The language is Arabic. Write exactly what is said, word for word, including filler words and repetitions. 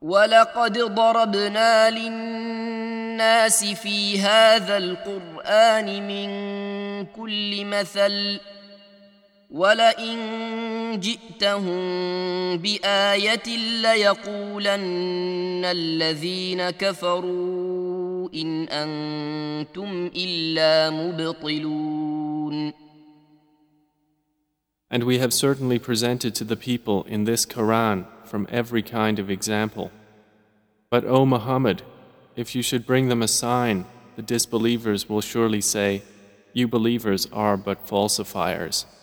ولقد ضربنا للناس في هذا القرآن من كل مثل ولئن جئتهم بآية ليقولن الذين كفروا إن أنتم إلا مبطلون. And we have certainly presented to the people in this Quran from every kind of example. But O Muhammad, if you should bring them a sign, the disbelievers will surely say, you believers are but falsifiers.